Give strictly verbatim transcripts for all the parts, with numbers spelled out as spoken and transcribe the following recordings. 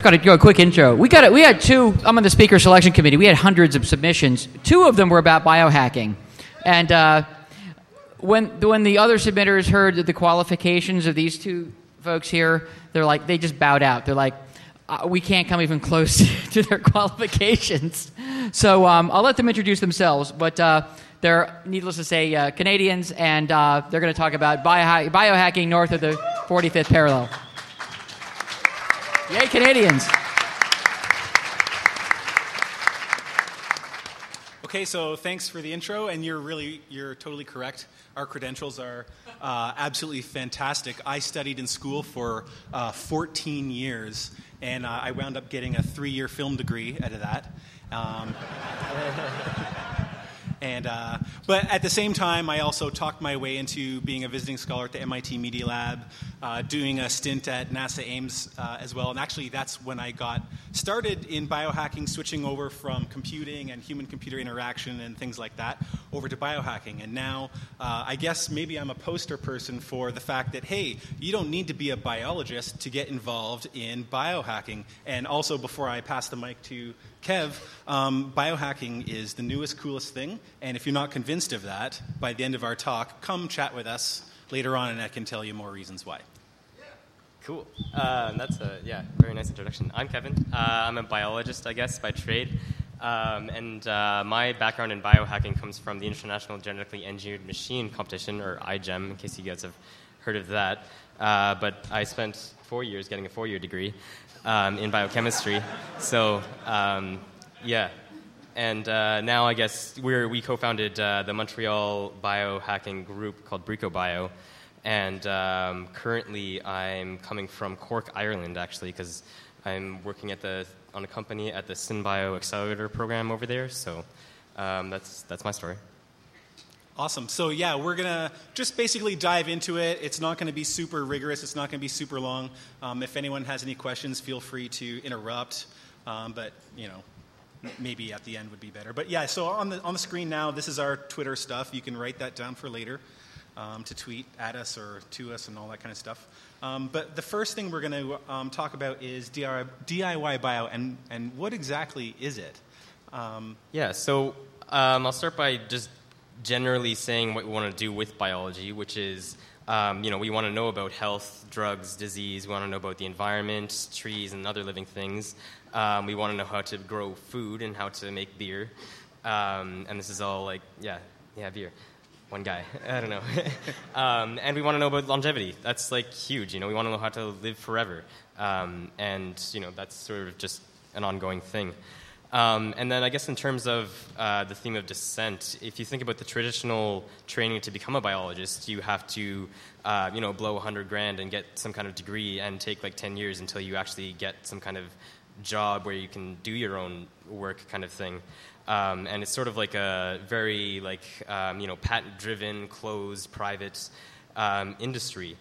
Got to do a quick intro. We got it. We had two. I'm on the speaker selection committee. We had hundreds of submissions. Two of them were about biohacking, and uh, when when the other submitters heard the qualifications of these two folks here, they're like they just bowed out. They're like, uh, we can't come even close to their qualifications. So um, I'll let them introduce themselves. But uh, they're, needless to say, uh, Canadians, and uh, they're going to talk about bio- biohacking north of the forty-fifth parallel. Yay, Canadians. Okay, so thanks for the intro, and you're really, you're totally correct. Our credentials are uh, absolutely fantastic. I studied in school for uh, fourteen years, and uh, I wound up getting a three-year film degree out of that. Um, And, uh, but at the same time, I also talked my way into being a visiting scholar at the M I T Media Lab, uh, doing a stint at NASA Ames uh, as well. And actually, that's when I got started in biohacking, switching over from computing and human-computer interaction and things like that over to biohacking. And now, uh, I guess maybe I'm a poster person for the fact that, hey, you don't need to be a biologist to get involved in biohacking. And also, before I pass the mic to Kev, um, biohacking is the newest, coolest thing, and if you're not convinced of that, by the end of our talk, come chat with us later on, and I can tell you more reasons why. Cool. Uh, that's a yeah, very nice introduction. I'm Kevin. Uh, I'm a biologist, I guess, by trade, um, and uh, my background in biohacking comes from the International Genetically Engineered Machine Competition, or I G E M, in case you guys have heard of that. Uh, but I spent four years getting a four-year degree um, in biochemistry. So, um, yeah. And uh, now I guess we're, we co-founded uh, the Montreal biohacking group called BricoBio. And um, currently I'm coming from Cork, Ireland, actually, because I'm working at the on a company at the SynBio Accelerator program over there. So um, that's that's my story. Awesome. So, yeah, we're going to just basically dive into it. It's not going to be super rigorous. It's not going to be super long. Um, if anyone has any questions, feel free to interrupt. Um, but, you know, maybe at the end would be better. But, yeah, so on the on the screen now, this is our Twitter stuff. You can write that down for later um, to tweet at us or to us and all that kind of stuff. Um, but the first thing we're going to um, talk about is D I Y bio, and, and what exactly is it? Um, yeah, so um, I'll start by just generally saying what we want to do with biology, which is, um, you know, we want to know about health, drugs, disease. We want to know about the environment, trees, and other living things. Um, we want to know how to grow food and how to make beer. Um, and this is all like, yeah, yeah, beer. One guy. I don't know. um, and we want to know about longevity. That's, like, huge. You know, we want to know how to live forever. Um, and, you know, that's sort of just an ongoing thing. Um, and then I guess in terms of uh, the theme of descent, if you think about the traditional training to become a biologist, you have to, uh, you know, blow a hundred grand and get some kind of degree and take like ten years until you actually get some kind of job where you can do your own work kind of thing. Um, and it's sort of like a very like, um, you know, patent-driven, closed, private um, industry.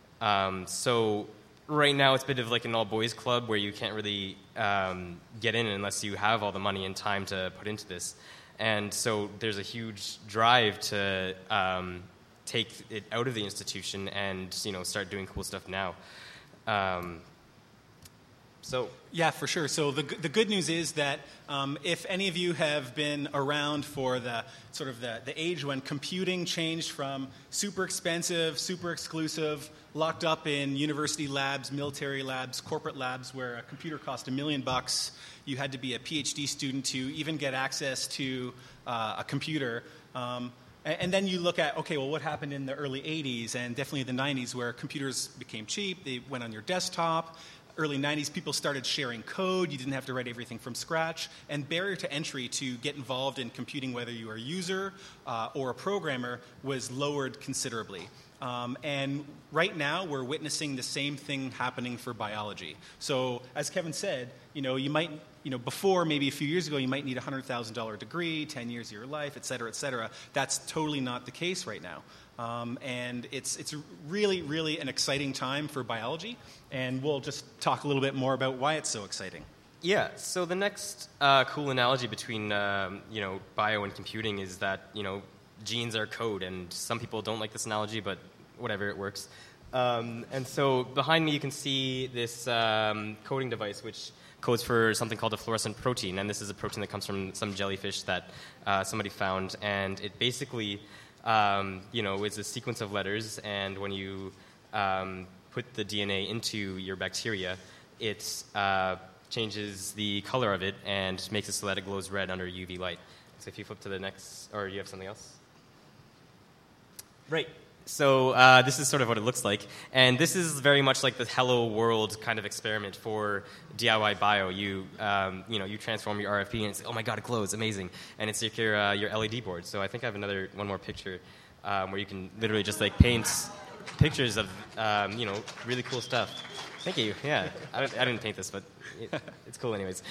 Um, so right now it's a bit of like an all-boys club where you can't really um, get in unless you have all the money and time to put into this. And so there's a huge drive to um, take it out of the institution and, you know, start doing cool stuff now. Um, so yeah, for sure. So the the good news is that um, if any of you have been around for the sort of the, the age when computing changed from super expensive, super exclusive, locked up in university labs, military labs, corporate labs, where a computer cost a million bucks, you had to be a PhD student to even get access to uh, a computer. Um, and, and then you look at, okay, well, what happened in the early eighties and definitely the nineties, where computers became cheap, they went on your desktop. Early nineties, people started sharing code. You didn't have to write everything from scratch. And barrier to entry to get involved in computing, whether you are a user uh, or a programmer, was lowered considerably. Um, and right now, we're witnessing the same thing happening for biology. So, as Kevin said, you know, you might, you know, before maybe a few years ago, you might need a one hundred thousand dollars degree, ten years of your life, et cetera, et cetera. That's totally not the case right now. Um, and it's it's really, really an exciting time for biology. And we'll just talk a little bit more about why it's so exciting. Yeah, so the next uh, cool analogy between, um, you know, bio and computing is that, you know, genes are code, and some people don't like this analogy, but whatever, it works. Um, and so behind me you can see this um, coding device which codes for something called a fluorescent protein, and this is a protein that comes from some jellyfish that uh, somebody found, and it basically, um, you know, is a sequence of letters, and when you um, put the D N A into your bacteria, it uh, changes the color of it and makes it so that it glows red under U V light. So if you flip to the next, or you have something else? Right. So uh, this is sort of what it looks like. And this is very much like the Hello World kind of experiment for D I Y bio. You, um, you know, you transform your R F P and it's, oh my God, it glows, amazing. And it's like your, uh, your L E D board. So I think I have another, one more picture um, where you can literally just like paint pictures of, um, you know, really cool stuff. Thank you, yeah. I, I didn't paint this, but it, it's cool anyways.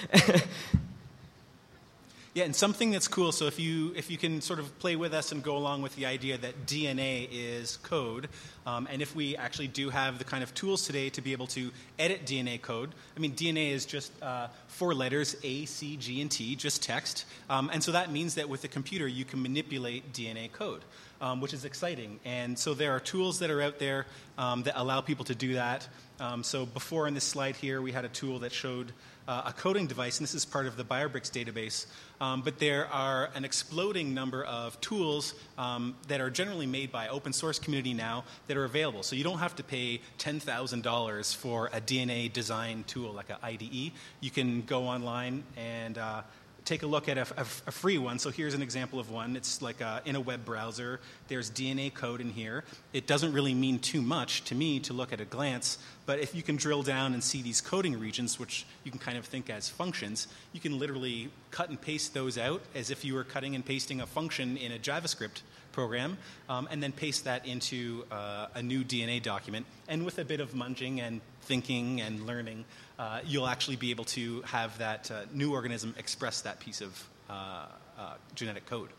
Yeah, and something that's cool, so if you if you can sort of play with us and go along with the idea that D N A is code, um, and if we actually do have the kind of tools today to be able to edit D N A code, I mean, D N A is just uh, four letters, A, C, G, and T, just text, um, and so that means that with a computer you can manipulate D N A code, um, which is exciting. And so there are tools that are out there um, that allow people to do that. Um, so before in this slide here, we had a tool that showed uh, a coding device, and this is part of the BioBricks database. Um, but there are an exploding number of tools um, that are generally made by open source community now that are available. So you don't have to pay ten thousand dollars for a D N A design tool like an I D E. You can go online and uh, take a look at a, a, a free one. So here's an example of one. It's like a, in a web browser. There's D N A code in here. It doesn't really mean too much to me to look at a glance, but if you can drill down and see these coding regions, which you can kind of think as functions, you can literally cut and paste those out as if you were cutting and pasting a function in a JavaScript program, um, and then paste that into uh, a new D N A document. And with a bit of munging and thinking and learning, uh, you'll actually be able to have that uh, new organism express that piece of uh, uh, genetic code.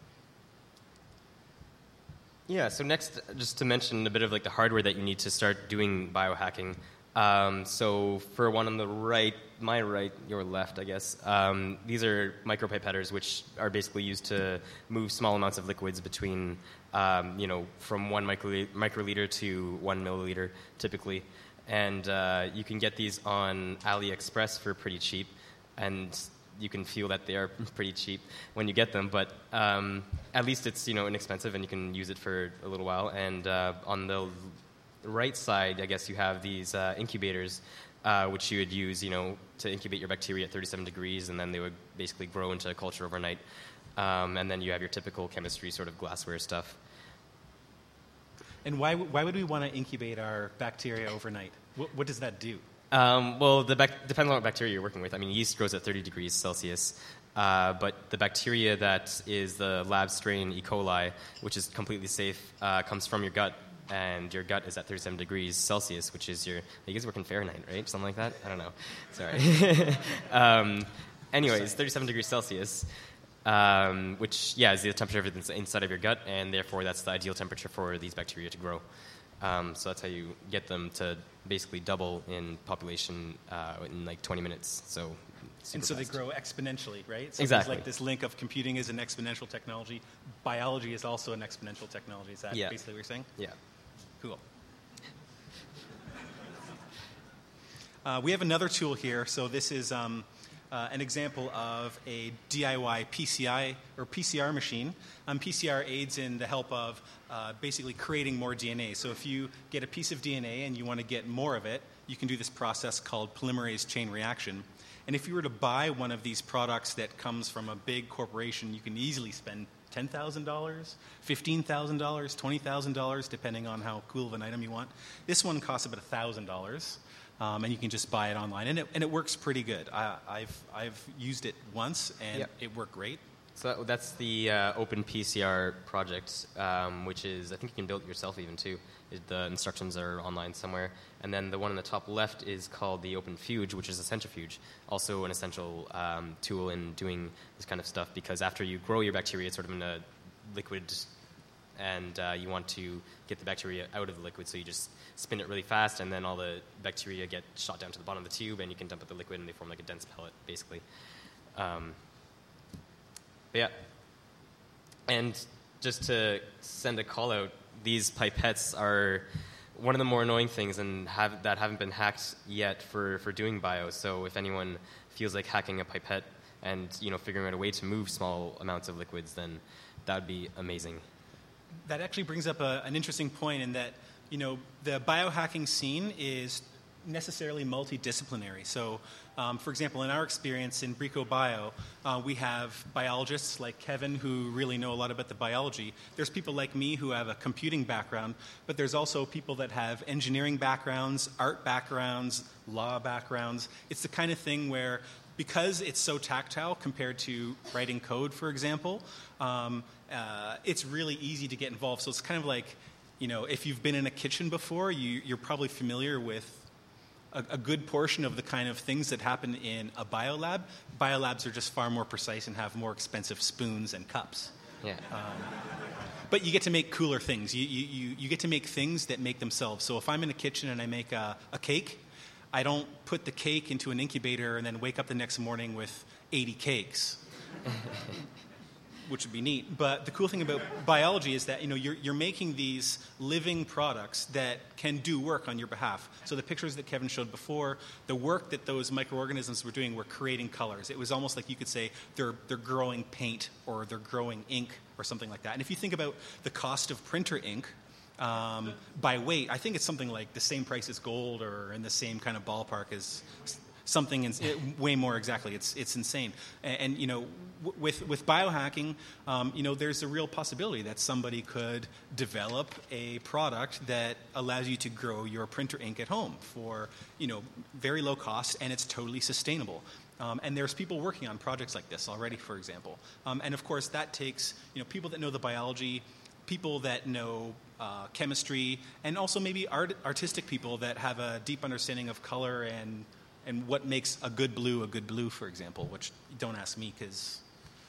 Yeah, so next, just to mention a bit of like the hardware that you need to start doing biohacking. Um, so for one on the right, my right, your left, I guess, um, these are micropipetters, which are basically used to move small amounts of liquids between, um, you know, from one micro- microliter to one milliliter, typically. And uh, you can get these on AliExpress for pretty cheap, and you can feel that they are pretty cheap when you get them, but um, at least it's, you know, inexpensive and you can use it for a little while. And uh, on the right side, I guess you have these uh, incubators, uh, which you would use, you know, to incubate your bacteria at thirty-seven degrees, and then they would basically grow into a culture overnight. Um, and then you have your typical chemistry sort of glassware stuff. And why, why would we want to incubate our bacteria overnight? What, what does that do? Um, well, the bac- depends on what bacteria you're working with. I mean, yeast grows at thirty degrees Celsius, uh, but the bacteria that is the lab strain E. coli, which is completely safe, uh, comes from your gut, and your gut is at thirty-seven degrees Celsius, which is your, you guys work in Fahrenheit, right? Something like that? I don't know. Sorry. um, anyways, thirty-seven degrees Celsius, um, which, yeah, is the temperature that's inside of your gut, and therefore that's the ideal temperature for these bacteria to grow. Um, so that's how you get them to basically double in population uh, in like twenty minutes. So and so fast. They grow exponentially, right? So Exactly. There's like this link of computing is an exponential technology. Biology is also an exponential technology. Is that yeah. basically what you're saying? Yeah. Cool. Uh, we have another tool here. So this is um, uh, an example of a D I Y P C I or P C R machine. Um, P C R aids in the help of uh, basically creating more D N A. So if you get a piece of D N A and you want to get more of it, you can do this process called polymerase chain reaction. And if you were to buy one of these products that comes from a big corporation, you can easily spend ten thousand dollars, fifteen thousand dollars, twenty thousand dollars, depending on how cool of an item you want. This one costs about one thousand dollars, um, and you can just buy it online. And it, and it works pretty good. I, I've, I've used it once, and Yep. it worked great. So that's the uh, Open P C R project, um, which is, I think you can build it yourself even too. It, the instructions are online somewhere. And then the one on the top left is called the Open Fuge, which is a centrifuge, also an essential um, tool in doing this kind of stuff, because after you grow your bacteria, it's sort of in a liquid, and uh, you want to get the bacteria out of the liquid, so you just spin it really fast, and then all the bacteria get shot down to the bottom of the tube, and you can dump out the liquid, and they form like a dense pellet, basically. Um, But yeah, and just to send a call out, these pipettes are one of the more annoying things and have, that haven't been hacked yet for, for doing bio. So if anyone feels like hacking a pipette and, you know, figuring out a way to move small amounts of liquids, then that would be amazing. That actually brings up a, an interesting point in that, you know, the biohacking scene is necessarily multidisciplinary. So, um, for example, in our experience in Brico Bio, uh, we have biologists like Kevin who really know a lot about the biology. There's people like me who have a computing background, but there's also people that have engineering backgrounds, art backgrounds, law backgrounds. It's the kind of thing where, because it's so tactile compared to writing code, for example, um, uh, it's really easy to get involved. So it's kind of like, you know, if you've been in a kitchen before, you, you're probably familiar with a, a good portion of the kind of things that happen in a biolab. Biolabs are just far more precise and have more expensive spoons and cups. Yeah. Um, but you get to make cooler things. You, you, you get to make things that make themselves. So if I'm in a kitchen and I make a, a cake, I don't put the cake into an incubator and then wake up the next morning with eighty cakes, which would be neat. But the cool thing about biology is that, you know, you're, you're making these living products that can do work on your behalf. So the pictures that Kevin showed before, the work that those microorganisms were doing were creating colors. It was almost like you could say they're, they're growing paint or they're growing ink or something like that. And if you think about the cost of printer ink, Um, by weight, I think it's something like the same price as gold, or in the same kind of ballpark as something in, it, way more exactly. It's it's insane. And, and you know, w- with with biohacking, um, you know, there's a real possibility that somebody could develop a product that allows you to grow your printer ink at home for, you know, very low cost, and it's totally sustainable. Um, and there's people working on projects like this already, for example. Um, and of course, that takes, you know, people that know the biology, people that know uh, chemistry, and also maybe art, artistic people that have a deep understanding of color and and what makes a good blue a good blue, for example, which don't ask me because,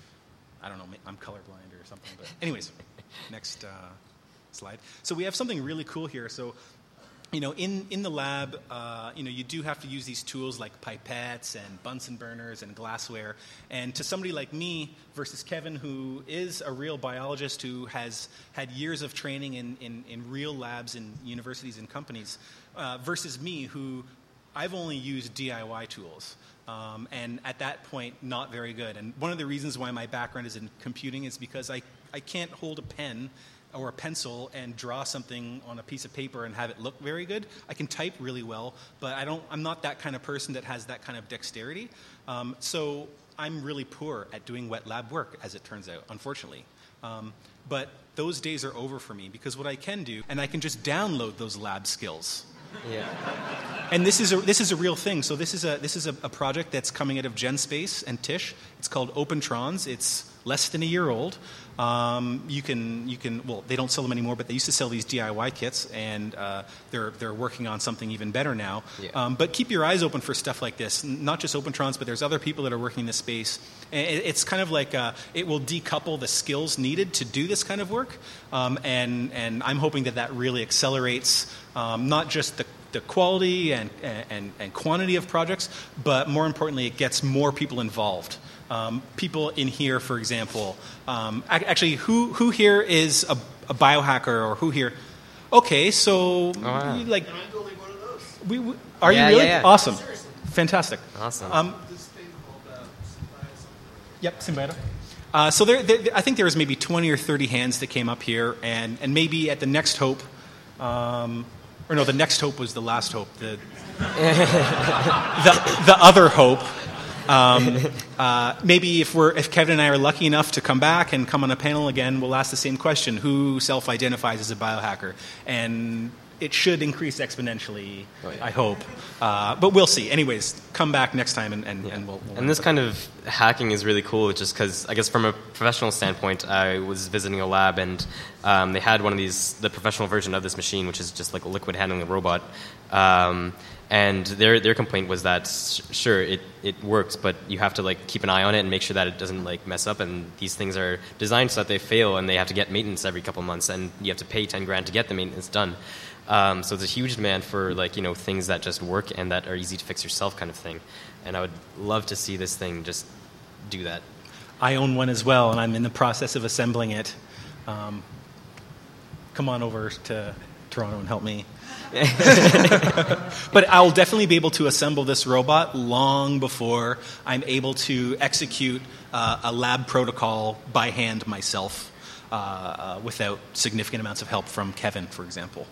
I don't know, I'm colorblind or something. But anyways, next uh, slide. So we have something really cool here. So, you know, in, in the lab, uh, you know, you do have to use these tools like pipettes and Bunsen burners and glassware. And to somebody like me versus Kevin, who is a real biologist who has had years of training in, in, in real labs in universities and companies, uh, versus me, who I've only used D I Y tools. Um, and at that point, not very good. And one of the reasons why my background is in computing is because I, I can't hold a pen or a pencil and draw something on a piece of paper and have it look very good. I can type really well, but I don't, I'm not that kind of person that has that kind of dexterity. Um, so I'm really poor at doing wet lab work, as it turns out, unfortunately. Um, but those days are over for me, because what I can do, and I can just download those lab skills. Yeah. And this is a this is a real thing. So this is a this is a, a project that's coming out of GenSpace and Tisch. It's called OpenTrons. It's less than a year old. Um, you can you can well they don't sell them anymore, but they used to sell these D I Y kits, and uh, they're they're working on something even better now. Yeah. Um, but keep your eyes open for stuff like this. Not just OpenTrons, but there's other people that are working in this space. And it, it's kind of like uh, it will decouple the skills needed to do this kind of work, um, and and I'm hoping that that really accelerates um, not just the the quality and, and, and quantity of projects, but more importantly, it gets more people involved. Um, people in here, for example, um, actually, who who here is a, a biohacker, or who here? Okay, so oh, wow. you, like, And I'm building one of those. we, we are Yeah, you really yeah, yeah. awesome? Seriously. Fantastic. Awesome. Um, This thing called uh, Symbiote something. Yep, Symbiote. Uh, so there, there, I think there was maybe twenty or thirty hands that came up here, and, and maybe at the Next Hope, um, or no, the Next Hope was the last hope. The the, the other hope. Um, uh, maybe if we're if Kevin and I are lucky enough to come back and come on a panel again, we'll ask the same question: who self-identifies as a biohacker? And it should increase exponentially, Oh, yeah. I hope. Uh, but we'll see. Anyways, come back next time, and, and, Yeah. and we'll. we'll and this kind of hacking is really cool, just because I guess from a professional standpoint, I was visiting a lab, and um, they had one of these, the professional version of this machine, which is just like a liquid handling robot. Um, and their their complaint was that sh- sure it, it works, but you have to like keep an eye on it and make sure that it doesn't like mess up. And these things are designed so that they fail, and they have to get maintenance every couple months, and you have to pay ten grand to get the maintenance done. Um, so there's a huge demand for like you know things that just work and that are easy to fix yourself kind of thing. And I would love to see this thing just do that. I own one as well, and I'm in the process of assembling it. Um, come on over to Toronto and help me. But I'll definitely be able to assemble this robot long before I'm able to execute uh, a lab protocol by hand myself uh, uh, without significant amounts of help from Kevin, for example.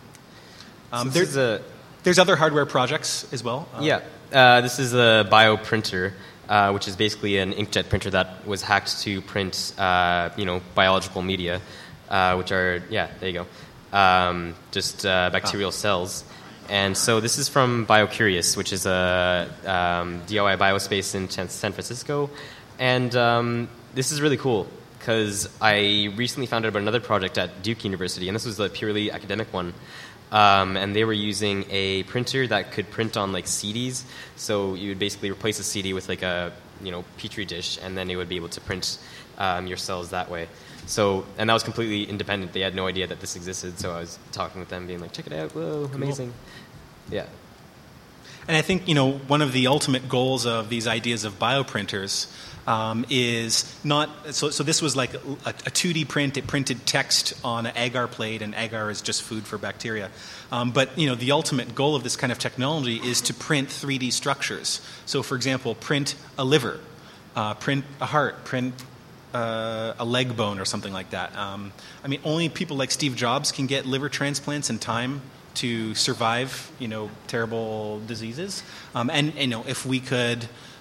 Um, so there, this is a, there's other hardware projects as well. Uh, yeah, uh, this is a bioprinter, uh, which is basically an inkjet printer that was hacked to print, uh, you know, biological media, uh, which are, yeah, there you go, um, just uh, bacterial ah. cells. And so this is from BioCurious, which is a um, D I Y biospace in San Francisco. And um, this is really cool because I recently found out about another project at Duke University, and this was a purely academic one. Um, and they were using a printer that could print on like C Ds. So you would basically replace a C D with like a you know petri dish, and then it would be able to print um, your cells that way. So and that was completely independent. They had no idea that this existed. So I was talking with them, being like, "Check it out! Whoa, amazing!" Cool. Yeah. And I think you know one of the ultimate goals of these ideas of bioprinters um, is not so. So this was like a, a two D print. It printed text on an agar plate, and agar is just food for bacteria. Um, but you know the ultimate goal of this kind of technology is to print three D structures. So, for example, print a liver, uh, print a heart, print uh, a leg bone, or something like that. Um, I mean, only people like Steve Jobs can get liver transplants in time to survive, you know, terrible diseases. Um, and, you know, if we could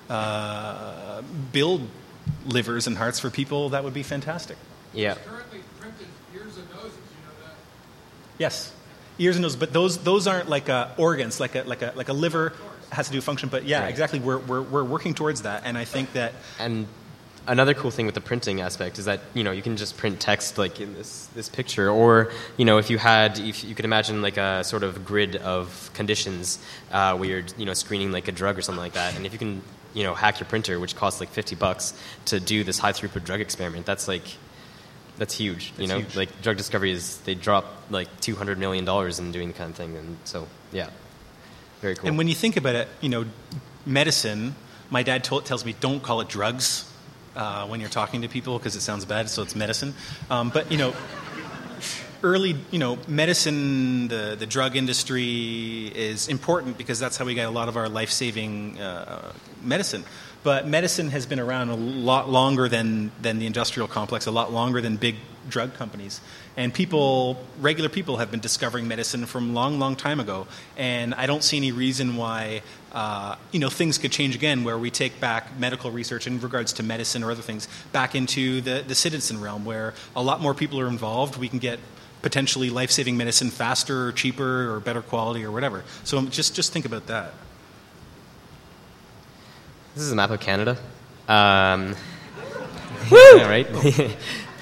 uh, build livers and hearts for people, that would be fantastic. Yeah. It's currently printed ears and noses, you know that? Yes, ears and noses, but those those aren't like uh, organs, like a like a like a liver has to do a function. But yeah, right. exactly. We're we're we're working towards that, and I think that. And another cool thing with the printing aspect is that you know you can just print text like in this this picture, or you know if you had if you could imagine like a sort of grid of conditions uh, where you're you know screening like a drug or something like that, and if you can you know hack your printer, which costs like fifty bucks to do this high throughput drug experiment, that's like that's huge. That's you know, huge. like drug discovery is they drop like two hundred million dollars in doing the kind of thing, and so yeah, very cool. And when you think about it, you know, medicine. My dad told, tells me don't call it drugs. Uh, when you're talking to people because it sounds bad, so it's medicine. Um, but, you know, early, you know, medicine, the, the drug industry is important because that's how we get a lot of our life-saving uh, medicine. But medicine has been around a lot longer than, than the industrial complex, a lot longer than big drug companies. And people, regular people, have been discovering medicine from long, long time ago. And I don't see any reason why, uh, you know, things could change again, where we take back medical research in regards to medicine or other things back into the, the citizen realm, where a lot more people are involved. We can get potentially life-saving medicine faster or cheaper or better quality or whatever. So just just think about that. This is a map of Canada. Um, yeah, right?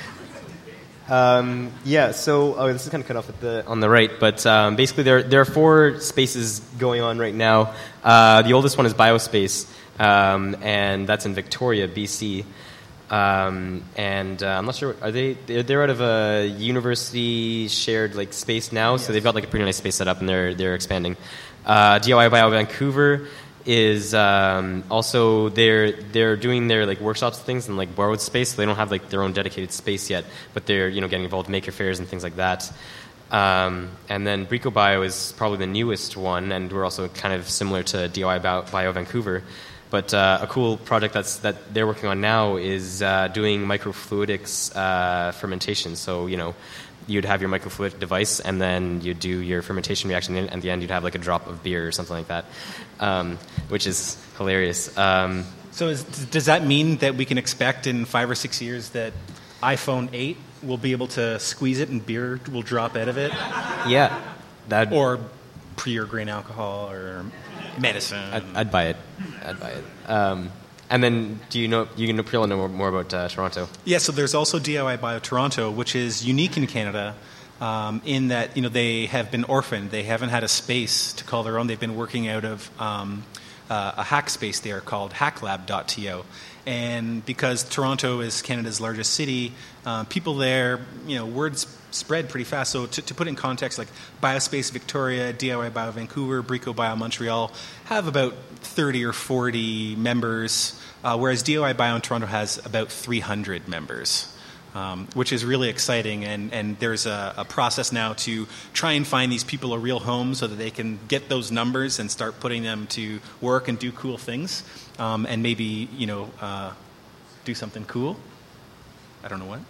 um, yeah, so oh, this is kind of cut off at the, on the right, but um, basically there, there are four spaces going on right now. Uh, the oldest one is Biospace, um, and that's in Victoria, B C. Um, and uh, I'm not sure, are they, they're, they're out of a university shared like space now, yes. So they've got like a pretty nice space set up and they're, they're expanding. Uh, D I Y Bio Vancouver is um, also they're they're doing their like workshops and things in like borrowed space. So they don't have like their own dedicated space yet, but they're you know getting involved in maker fairs and things like that. Um, and then Brico Bio is probably the newest one, and we're also kind of similar to D I Y Bio, Bio Vancouver. But uh, a cool project that's that they're working on now is uh, doing microfluidics uh, fermentation. So you know. You'd have your microfluidic device, and then you'd do your fermentation reaction, and at the end you'd have like a drop of beer or something like that, um, which is hilarious. Um, so is, does that mean that we can expect in five or six years that iPhone eight will be able to squeeze it and beer will drop out of it? Yeah. That'd, or pure grain alcohol or medicine? I'd, I'd buy it. I'd buy it. Um, And then, do you know you can probably know more, more about uh, Toronto? Yeah, so there's also D I Y Bio Toronto, which is unique in Canada, um, in that you know they have been orphaned. They haven't had a space to call their own. They've been working out of um, uh, a hack space there called hacklab dot t o. And because Toronto is Canada's largest city, uh, people there, you know, words spread pretty fast. So to, to put it in context, like Biospace Victoria, D I Y Bio Vancouver, Brico Bio Montreal have about thirty or forty members, uh, whereas D I Y Bio in Toronto has about three hundred members. um, which is really exciting. And, and there's a, a process now to try and find these people a real home so that they can get those numbers and start putting them to work and do cool things, um, and maybe, you know, uh, do something cool. I don't know what.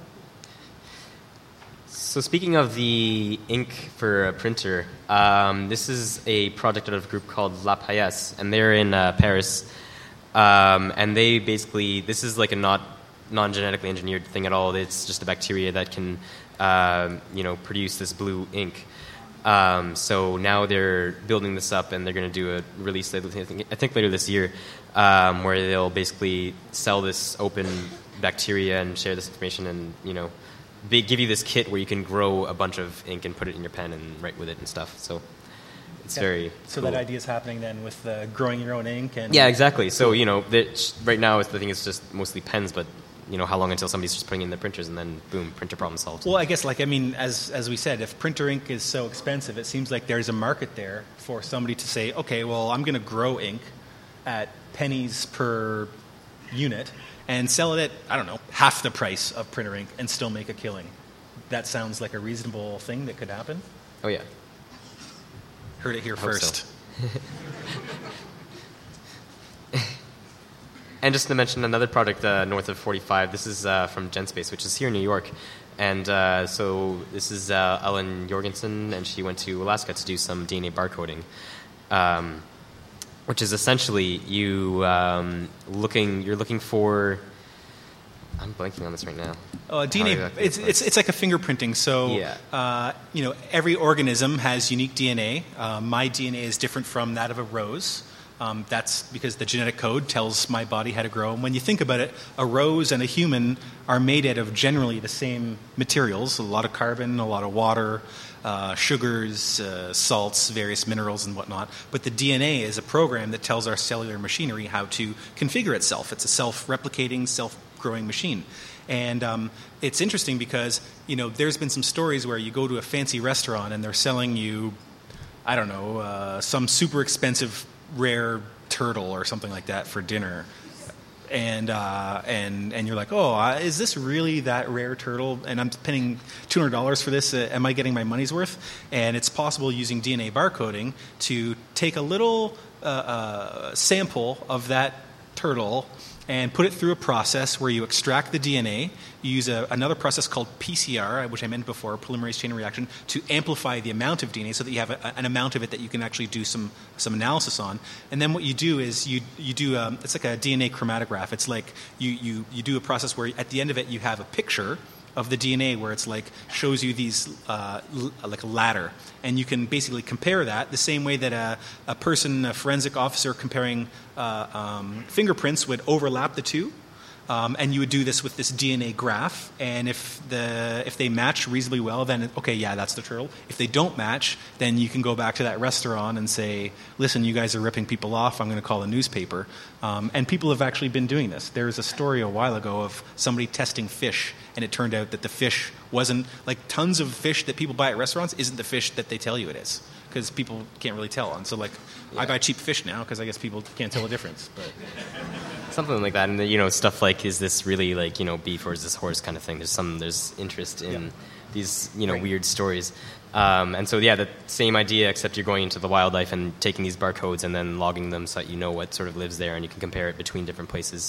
So speaking of the ink for a printer, um, this is a project out of a group called La Paillesse, and they're in uh, Paris. Um, and they basically, this is like a not non-genetically engineered thing at all. It's just a bacteria that can, uh, you know, produce this blue ink. Um, so now they're building this up, and they're going to do a release, I think, I think later this year, um, where they'll basically sell this open bacteria and share this information, and, you know, they give you this kit where you can grow a bunch of ink and put it in your pen and write with it and stuff. So it's Yeah. very So cool. that idea is happening then with uh, growing your own ink and Yeah, exactly. So, you know, that right now the thing is just mostly pens, but, you know, how long until somebody's just putting in the printers and then, boom, printer problem solved. Well, I guess, like, I mean, as as we said, if printer ink is so expensive, it seems like there's a market there for somebody to say, okay, well, I'm going to grow ink at pennies per unit and sell it at, I don't know, half the price of printer ink and still make a killing. That sounds like a reasonable thing that could happen. Oh, yeah. Heard it here Hope first. so. And just to mention another product uh, north of forty-five, this is uh, from GenSpace, which is here in New York. And uh, so this is uh, Ellen Jorgensen, and she went to Alaska to do some D N A barcoding, um, which is essentially you um, looking, you're looking for, I'm blanking on this right now. Oh, D N A, How exactly it's, it it's works. it's like a fingerprinting. So, Yeah. uh, you know, every organism has unique D N A. Uh, my D N A is different from that of a rose. Um, that's because the genetic code tells my body how to grow. And when you think about it, a rose and a human are made out of generally the same materials, a lot of carbon, a lot of water, uh, sugars, uh, salts, various minerals and whatnot. But the D N A is a program that tells our cellular machinery how to configure itself. It's a self-replicating, self-growing machine. And um, it's interesting because, you know, there's been some stories where you go to a fancy restaurant and they're selling you, I don't know, uh, some super expensive rare turtle or something like that for dinner. And uh, and and you're like, oh, uh, is this really that rare turtle? And I'm paying two hundred dollars for this. Uh, am I getting my money's worth? And it's possible using D N A barcoding to take a little uh, uh, sample of that turtle and put it through a process where you extract the D N A. You use a, another process called P C R, which I mentioned before, polymerase chain reaction, to amplify the amount of D N A so that you have a, an amount of it that you can actually do some, some analysis on. And then what you do is you you do um, it's like a D N A chromatograph. It's like you, you, you do a process where at the end of it you have a picture of the D N A where it's like shows you these uh, l- like a ladder, and you can basically compare that the same way that a, a person, a forensic officer comparing uh, um, fingerprints would overlap the two. Um, and you would do this with this D N A graph, and if the if they match reasonably well, then okay, yeah, that's the turtle. If they don't match, then you can go back to that restaurant and say, listen, you guys are ripping people off. I'm going to call a newspaper. Um, and people have actually been doing this. There was a story a while ago of somebody testing fish, and it turned out that the fish wasn't, like tons of fish that people buy at restaurants isn't the fish that they tell you it is, because people can't really tell. And so, like, yeah. I buy cheap fish now because I guess people can't tell the difference. But Something like that, and you know, stuff like, is this really like, you know, beef or is this horse kind of thing? There's some, there's interest in yeah. these, you know, right. weird stories, um, and so yeah, the same idea, except you're going into the wildlife and taking these barcodes and then logging them so that you know what sort of lives there, and you can compare it between different places.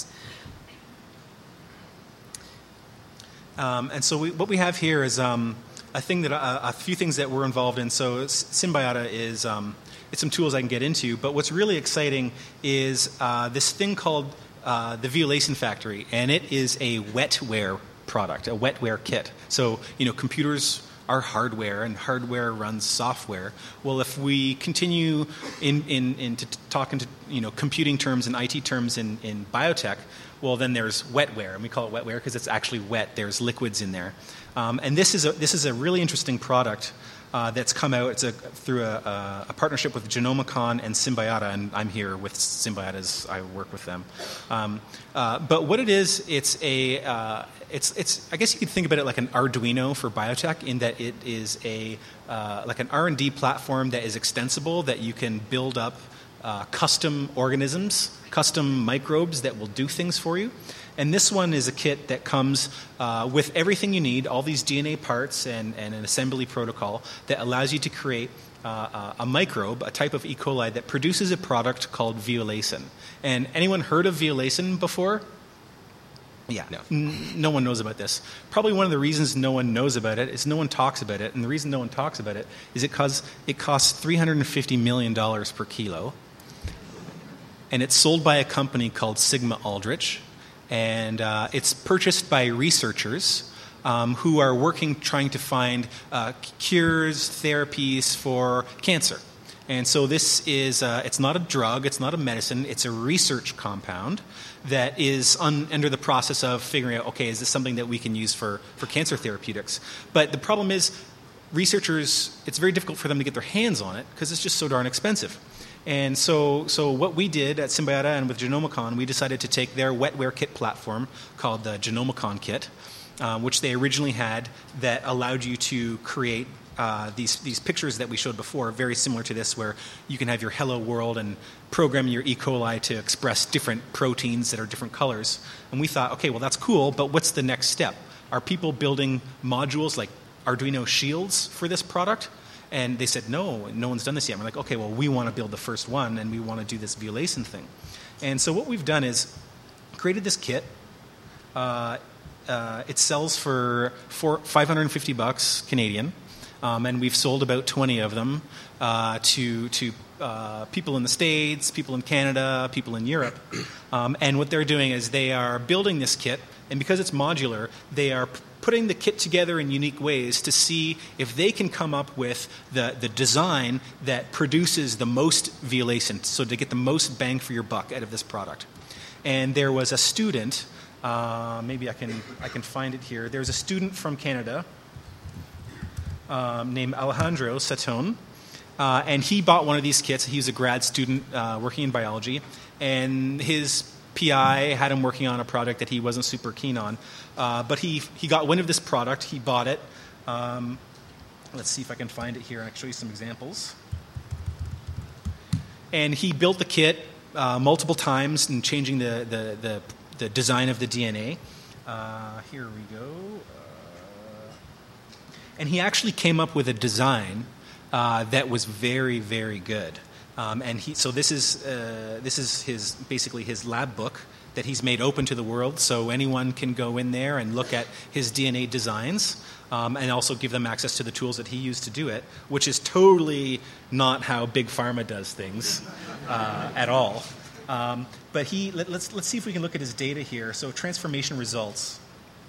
Um, and so we, what we have here is um, a thing that uh, a few things that we're involved in. So Symbiota is um, it's some tools I can get into, but what's really exciting is uh, this thing called Uh, the Violation Factory, and it is a wetware product, a wetware kit. So, you know, computers are hardware, and hardware runs software. Well, if we continue in, in, in to talk into, you know, computing terms and I T terms in, in biotech, well, then there's wetware, and we call it wetware because it's actually wet. There's liquids in there. Um, and this is a, this is a really interesting product Uh, that's come out. It's a, through a, a partnership with Genomicon and Symbiota, and I'm here with Symbiota as I work with them. Um, uh, but what it is, it's a, uh, it's, it's. I guess you could think about it like an Arduino for biotech, in that it is a uh, like an R and D platform that is extensible, that you can build up uh, custom organisms, custom microbes that will do things for you. And this one is a kit that comes uh, with everything you need, all these D N A parts and, and an assembly protocol that allows you to create uh, a microbe, a type of E. coli that produces a product called violacin. And anyone heard of violacin before? Yeah, no. N- no one knows about this. Probably one of the reasons no one knows about it is no one talks about it. And the reason no one talks about it is it cause, it costs three hundred fifty million dollars per kilo. And it's sold by a company called Sigma Aldrich. And uh, it's purchased by researchers um, who are working, trying to find uh, cures, therapies for cancer. And so this is, uh, it's not a drug, it's not a medicine, it's a research compound that is un- under the process of figuring out, okay, is this something that we can use for, for cancer therapeutics? But the problem is, researchers, it's very difficult for them to get their hands on it because it's just so darn expensive. And so, so what we did at Symbiota and with Genomicon, we decided to take their wetware kit platform called the Genomicon kit, um, which they originally had, that allowed you to create uh, these these pictures that we showed before, very similar to this, where you can have your hello world and program your E. coli to express different proteins that are different colors. And we thought, okay, well, that's cool, but what's the next step? Are people building modules like Arduino shields for this product? And they said, no, no one's done this yet. And we're like, okay, well, we want to build the first one, and we want to do this violacin thing. And so what we've done is created this kit. Uh, uh, it sells for four, five hundred fifty bucks Canadian, um, and we've sold about twenty of them uh, to to uh, people in the States, people in Canada, people in Europe. Um, and what they're doing is they are building this kit, and because it's modular, they are putting the kit together in unique ways to see if they can come up with the, the design that produces the most violacin, so to get the most bang for your buck out of this product. And there was a student, uh, maybe I can I can find it here. There was a student from Canada um, named Alejandro Satón, uh, and he bought one of these kits. He was a grad student uh, working in biology, and his P I had him working on a product that he wasn't super keen on. Uh, but he he got wind of this product. He bought it. Um, let's see if I can find it here. I can show you some examples. And he built the kit uh, multiple times and changing the, the, the, the design of the D N A. Uh, here we go. Uh, and he actually came up with a design uh, that was very, very good. Um, and he, so this is uh, this is his basically his lab book that he's made open to the world, so anyone can go in there and look at his D N A designs, um, and also give them access to the tools that he used to do it, which is totally not how Big Pharma does things uh, at all. Um, but he let, let's let's see if we can look at his data here. So transformation results.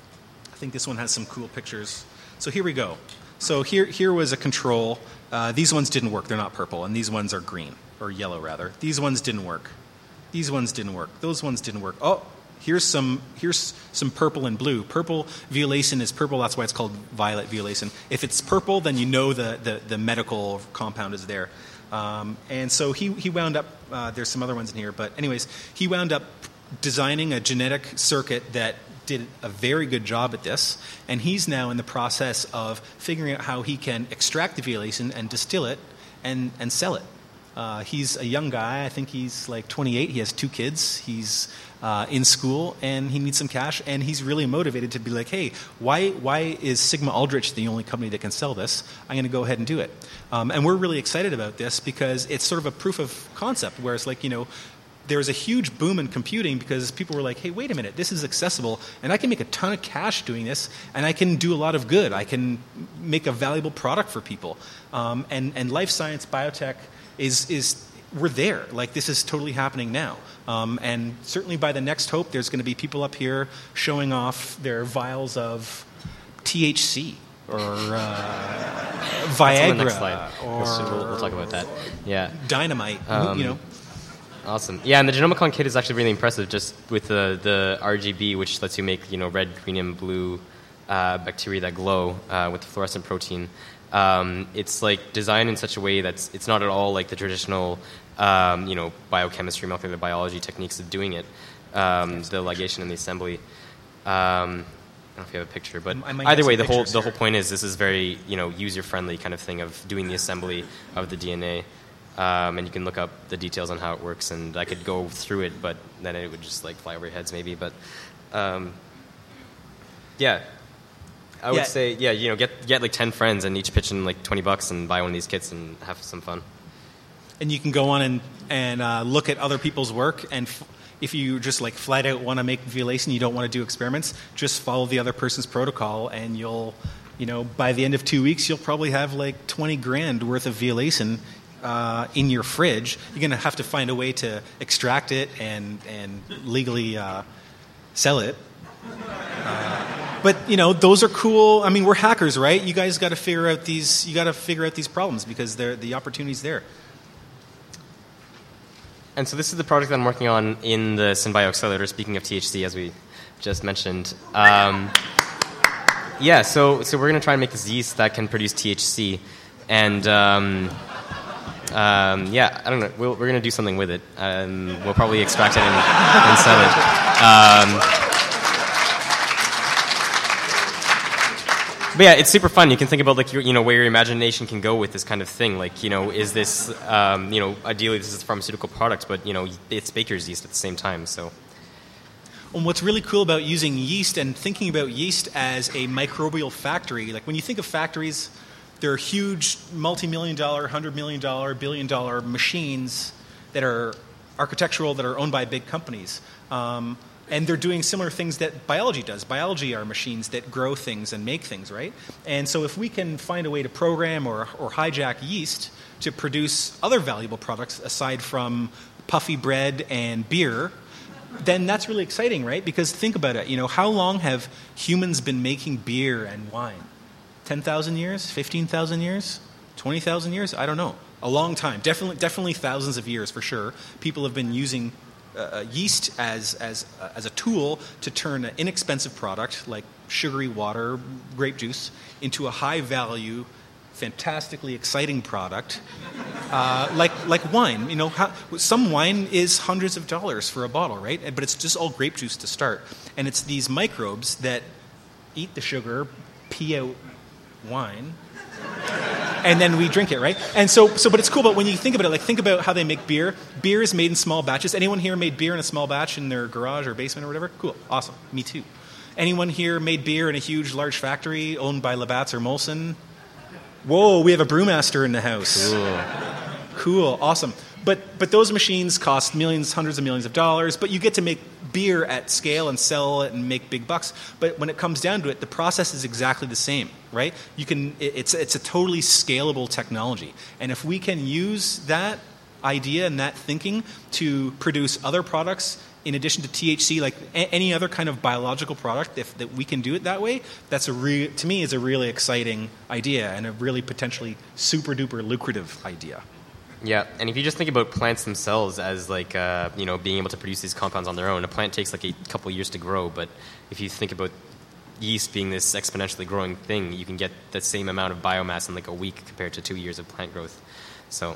I think this one has some cool pictures. So here we go. So here here was a control. Uh, these ones didn't work. They're not purple. And these ones are green, or yellow, rather. These ones didn't work. These ones didn't work. Those ones didn't work. Oh, here's some here's some purple and blue. Purple violacin is purple. That's why it's called violet violacin. If it's purple, then you know the, the, the medical compound is there. Um, and so he, he wound up, uh, there's some other ones in here, but anyways, he wound up designing a genetic circuit that did a very good job at this, and he's now in the process of figuring out how he can extract the violacin and distill it and, and sell it. Uh, he's a young guy. I think he's like twenty-eight. He has two kids. He's uh, in school, and he needs some cash, and he's really motivated to be like, hey, why why is Sigma Aldrich the only company that can sell this? I'm going to go ahead and do it. Um, and we're really excited about this because it's sort of a proof of concept, where it's like, you know, there was a huge boom in computing because people were like, hey, wait a minute, this is accessible, and I can make a ton of cash doing this, and I can do a lot of good. I can make a valuable product for people. Um, and, and life science, biotech, is, is we're there. Like, this is totally happening now. Um, and certainly by the next Hope, there's going to be people up here showing off their vials of T H C or uh, Viagra. On the next slide. Or we'll, we'll talk about that. Yeah. Dynamite, Um, you know. Awesome. Yeah, and the Genomicon kit is actually really impressive, just with the, the R G B, which lets you make, you know, red, green, and blue uh, bacteria that glow uh, with the fluorescent protein. Um, it's like designed in such a way that it's not at all like the traditional, um, you know, biochemistry, molecular biology techniques of doing it, um, the ligation and the assembly. Um, I don't know if you have a picture, but either way, the whole the whole point is this is very, you know, user friendly kind of thing of doing the assembly of the D N A. Um, and you can look up the details on how it works, and I could go through it, but then it would just like fly over your heads maybe. But um, yeah, I would Yeah. say yeah, you know, get get like ten friends and each pitch in like twenty bucks and buy one of these kits and have some fun. And you can go on and and uh, look at other people's work, and f- if you just like flat out want to make velation, you don't want to do experiments, just follow the other person's protocol, and you'll, you know, by the end of two weeks, you'll probably have like twenty grand worth of velation uh, in your fridge. You're going to have to find a way to extract it and and legally uh, sell it. Uh, but you know, those are cool. I mean, we're hackers, right? You guys got to figure out these. You got to figure out these problems because they're, the opportunity's there. And so this is the project that I'm working on in the SynBio Accelerator, speaking of T H C, as we just mentioned. Um, yeah, so so we're going to try and make this yeast that can produce T H C. And um, um, yeah, I don't know, we'll, we're going to do something with it. Um, we'll probably extract it and, and sell it. Um, But yeah, it's super fun. You can think about like your, you know, where your imagination can go with this kind of thing. Like, you know, is this, um, you know, ideally this is a pharmaceutical product, but you know, it's baker's yeast at the same time. So, And what's really cool about using yeast and thinking about yeast as a microbial factory, like when you think of factories, they're huge multi-million dollar, hundred million dollar, billion dollar machines that are architectural, that are owned by big companies. Um, And they're doing similar things that biology does. Biology are machines that grow things and make things, right? And so if we can find a way to program or, or hijack yeast to produce other valuable products aside from puffy bread and beer, then that's really exciting, right? Because think about it. You know, how long have humans been making beer and wine? ten thousand years? fifteen thousand years? twenty thousand years? I don't know. A long time. Definitely, definitely thousands of years for sure. People have been using Uh, yeast as as uh, as a tool to turn an inexpensive product like sugary water, grape juice, into a high value, fantastically exciting product uh, like like wine. You know, how, some wine is hundreds of dollars for a bottle, right? But it's just all grape juice to start, and it's these microbes that eat the sugar, pee out wine. And then we drink it, right? And so, so, but it's cool. But when you think about it, like think about how they make beer. Beer is made in small batches. Anyone here made beer in a small batch in their garage or basement or whatever? Cool, awesome. Me too. Anyone here made beer in a huge, large factory owned by Labatt's or Molson? Whoa, we have a brewmaster in the house. cool. Cool, awesome. But but those machines cost millions, hundreds of millions of dollars. But you get to make beer at scale and sell it and make big bucks. But when it comes down to it, the process is exactly the same, right? You can it's it's a totally scalable technology, and if we can use that idea and that thinking to produce other products in addition to T H C, like a- any other kind of biological product, if that we can do it that way, that's a re- to me is a really exciting idea and a really potentially super duper lucrative idea. Yeah, and if you just think about plants themselves as like uh, you know, being able to produce these compounds on their own, a plant takes like a couple of years to grow. But if you think about yeast being this exponentially growing thing, you can get the same amount of biomass in like a week compared to two years of plant growth. So,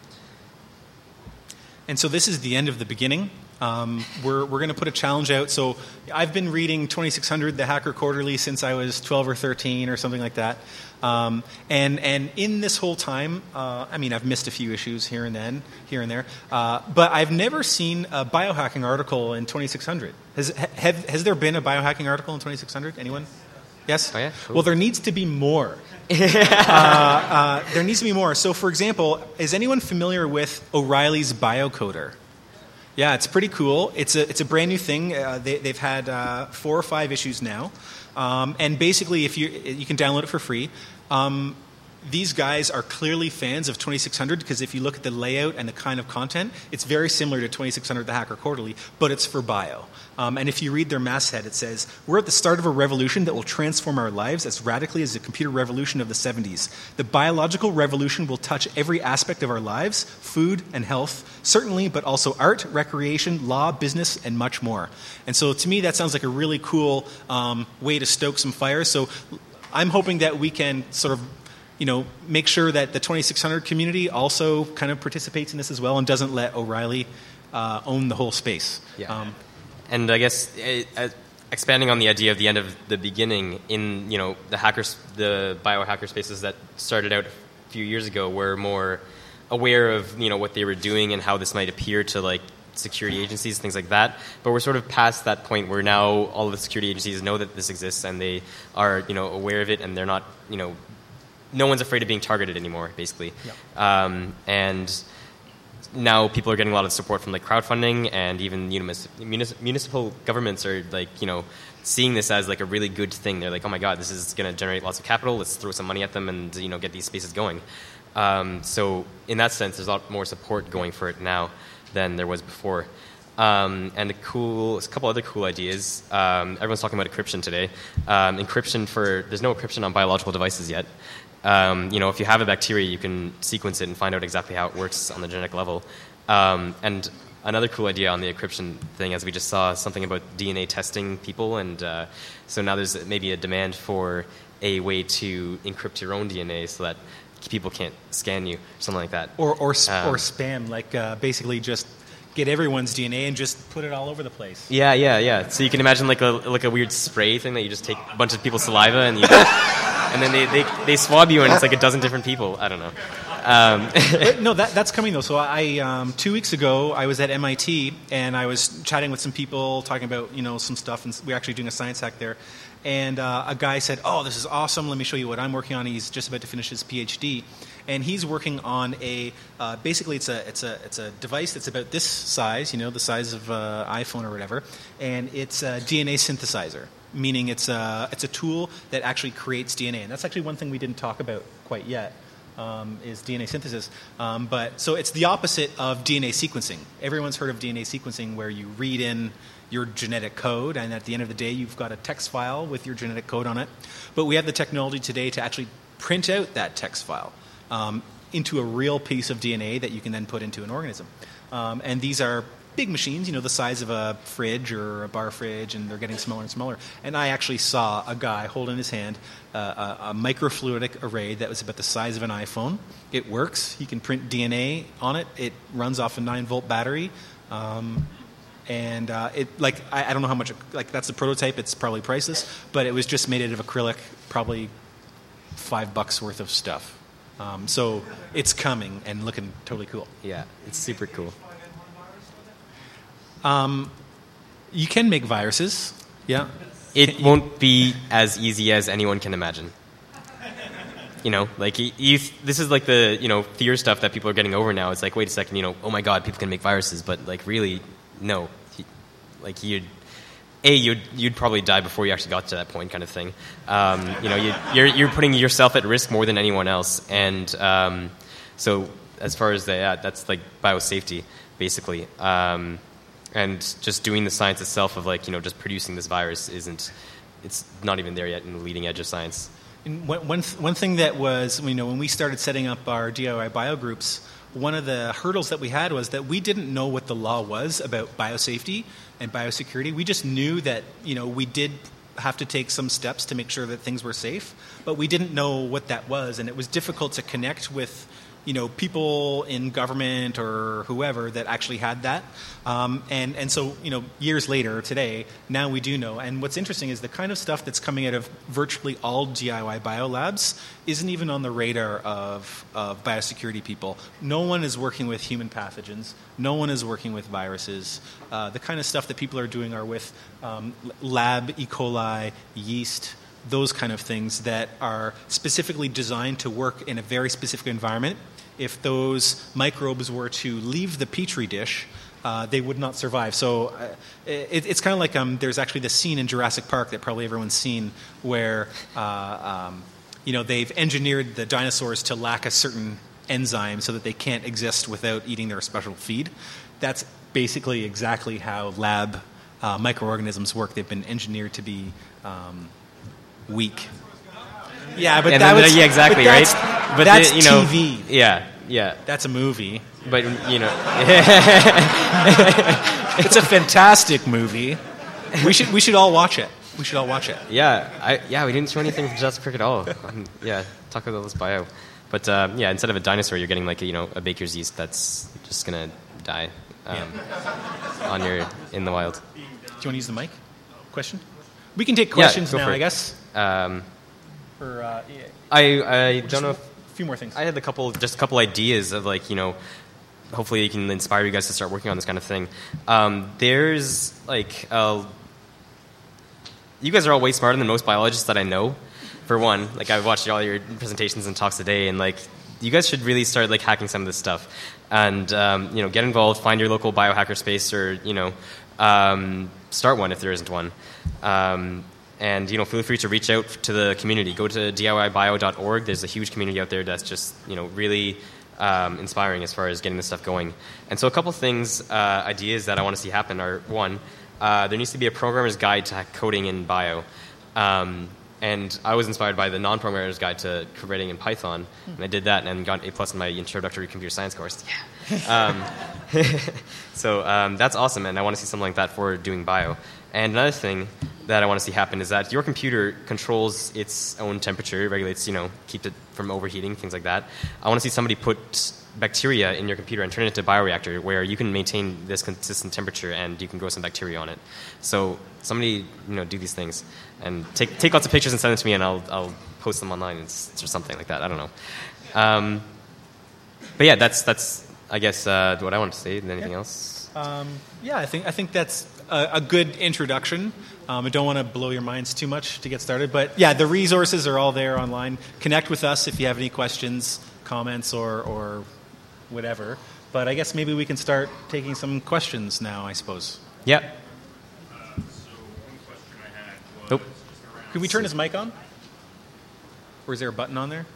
and so this is the end of the beginning. Um, we're we're going to put a challenge out. So I've been reading twenty-six hundred, the Hacker Quarterly, since I was twelve or thirteen or something like that. Um, and and in this whole time, uh, I mean, I've missed a few issues here and then, here and there, uh, but I've never seen a biohacking article in twenty-six hundred. Has have, has there been a biohacking article in twenty-six hundred? Anyone? Yes? Oh, yeah? Cool. Well, there needs to be more. uh, uh, there needs to be more. So, for example, is anyone familiar with O'Reilly's Biocoder? Yeah, it's pretty cool. It's a it's a brand new thing. Uh, they, they've had uh, four or five issues now, um, and basically, if you you can download it for free. Um, these guys are clearly fans of twenty-six hundred because if you look at the layout and the kind of content, it's very similar to twenty-six hundred, the Hacker Quarterly, but it's for bio. Um, and if you read their masthead, it says, "We're at the start of a revolution that will transform our lives as radically as the computer revolution of the seventies. The biological revolution will touch every aspect of our lives, food and health, certainly, but also art, recreation, law, business, and much more." And so to me, that sounds like a really cool um, way to stoke some fires. So I'm hoping that we can sort of, you know, make sure that the twenty-six hundred community also kind of participates in this as well and doesn't let O'Reilly uh, own the whole space. Yeah. Um, and I guess uh, expanding on the idea of the end of the beginning, in, you know, the hackers, the biohacker spaces that started out a few years ago were more aware of, you know, what they were doing and how this might appear to, like, security agencies, things like that. But we're sort of past that point where now all of the security agencies know that this exists and they are, you know, aware of it, and they're not, you know, no one's afraid of being targeted anymore, basically. Yeah. Um, and now people are getting a lot of support from, like, crowdfunding, and even municip- municipal governments are, like, you know, seeing this as, like, a really good thing. They're like, oh my god, this is going to generate lots of capital, let's throw some money at them and, you know, get these spaces going. Um, so in that sense, there's a lot more support going for it now than there was before. Um, and a cool, a couple other cool ideas. Um, everyone's talking about encryption today. Um, encryption for, there's no encryption on biological devices yet. Um, you know, if you have a bacteria, you can sequence it and find out exactly how it works on the genetic level. Um, and another cool idea on the encryption thing, as we just saw, something about D N A testing people, and uh, so now there's maybe a demand for a way to encrypt your own D N A so that people can't scan you, something like that. Or or, sp- Um, or spam, like uh, basically just get everyone's D N A and just put it all over the place. Yeah, yeah, yeah. So you can imagine like a like a weird spray thing that you just take a bunch of people's saliva and you, and then they, they they swab you and it's like a dozen different people. I don't know. Um, But no, that, that's coming though. So I um, two weeks ago I was at M I T and I was chatting with some people talking about, you know, some stuff, and we were actually doing a science hack there. And uh, a guy said, "Oh, this is awesome. Let me show you what I'm working on." He's just about to finish his PhD, and he's working on a uh, basically it's a it's a it's a device that's about this size, you know, the size of an iPhone or whatever, and it's a D N A synthesizer, meaning it's a it's a tool that actually creates D N A, and that's actually one thing we didn't talk about quite yet. Um, is D N A synthesis. Um, but so it's the opposite of D N A sequencing. Everyone's heard of D N A sequencing, where you read in your genetic code, and at the end of the day, you've got a text file with your genetic code on it. But we have the technology today to actually print out that text file um, into a real piece of D N A that you can then put into an organism. Um, and these are big machines, you know, the size of a fridge or a bar fridge, and they're getting smaller and smaller. And I actually saw a guy hold in his hand uh, a, a microfluidic array that was about the size of an iPhone. It works. He can print D N A on it. It runs off a nine volt battery. Um, and uh, it like I, I don't know how much, like that's the prototype. It's probably priceless, but it was just made out of acrylic, probably five bucks worth of stuff. Um, so it's coming and looking totally cool. yeah, it's super cool. Um, you can make viruses. Yeah. It won't be as easy as anyone can imagine. You know, like you, you, this is like the, you know, fear stuff that people are getting over now. It's like, wait a second, you know, oh my God, people can make viruses, but like really, no. Like you'd, a you'd you'd probably die before you actually got to that point, kind of thing. Um, you know, you, you're you're putting yourself at risk more than anyone else, and um, so as far as the, yeah, that's like biosafety, basically. Um, And just doing the science itself of, like, you know, just producing this virus isn't, it's not even there yet in the leading edge of science. And one, one, th- one thing that was, you know, when we started setting up our D I Y bio groups, one of the hurdles that we had was that we didn't know what the law was about biosafety and biosecurity. We just knew that, you know, we did have to take some steps to make sure that things were safe, but we didn't know what that was, and it was difficult to connect with, you know, people in government or whoever that actually had that. Um, and, and so, you know, years later, today, now we do know. And what's interesting is the kind of stuff that's coming out of virtually all D I Y biolabs isn't even on the radar of, of biosecurity people. No one is working with human pathogens. No one is working with viruses. Uh, the kind of stuff that people are doing are with um, lab E. coli, yeast, those kind of things that are specifically designed to work in a very specific environment. If those microbes were to leave the petri dish, uh, they would not survive. So uh, it, it's kind of like um, there's actually this scene in Jurassic Park that probably everyone's seen where uh, um, you know, they've engineered the dinosaurs to lack a certain enzyme so that they can't exist without eating their special feed. That's basically exactly how lab uh, microorganisms work. They've been engineered to be um, weak. Yeah, but and that then, was yeah, exactly, but right? that's, But that's the, you know, T V. Yeah, yeah. That's a movie. But you know, It's a fantastic movie. We should we should all watch it. We should all watch it. yeah, I, yeah. We didn't show anything from Jurassic Park at all. Um, yeah, talk about this bio. But uh, yeah, instead of a dinosaur, you're getting like a, you know, a baker's yeast that's just gonna die um, Yeah. on your in the wild. Do you want to use the mic? Question? We can take questions go now, for it. I guess. Um, For uh, yeah. I I don't know. If, few more things. I had a couple, just a couple ideas of like, you know, hopefully it can inspire you guys to start working on this kind of thing. Um, there's like, uh, you guys are all way smarter than most biologists that I know. For one, like I've watched all your presentations and talks today, and like you guys should really start like hacking some of this stuff, and um, you know, get involved, find your local biohacker space, or you know, um, start one if there isn't one. Um, and you know, feel free to reach out to the community. Go to D I Y bio dot org. There's a huge community out there that's just you know really um, inspiring as far as getting this stuff going. And so, a couple things, uh, ideas that I want to see happen are one, uh, there needs to be a programmer's guide to coding in bio. Um, And I was inspired by the non-programmer's guide to writing in Python, and I did that and got A plus in my introductory computer science course. Yeah. Um, so um, that's awesome, and I want to see something like that for doing bio. And another thing that I want to see happen is that your computer controls its own temperature, regulates, you know, keeps it from overheating, things like that. I want to see somebody put bacteria in your computer and turn it into a bioreactor where you can maintain this consistent temperature and you can grow some bacteria on it. So somebody, you know, do these things and take take lots of pictures and send them to me, and I'll I'll post them online or something like that. I don't know. Um, but yeah, that's that's I guess uh, what I want to say. Anything yeah. else? Um, yeah, I think I think that's a, a good introduction. Um, I don't want to blow your minds too much to get started, but yeah, the resources are all there online. Connect with us if you have any questions, comments, or or whatever. But I guess maybe we can start taking some questions now, I suppose. Yeah. Nope. Can we turn his mic on? Or is there a button on there?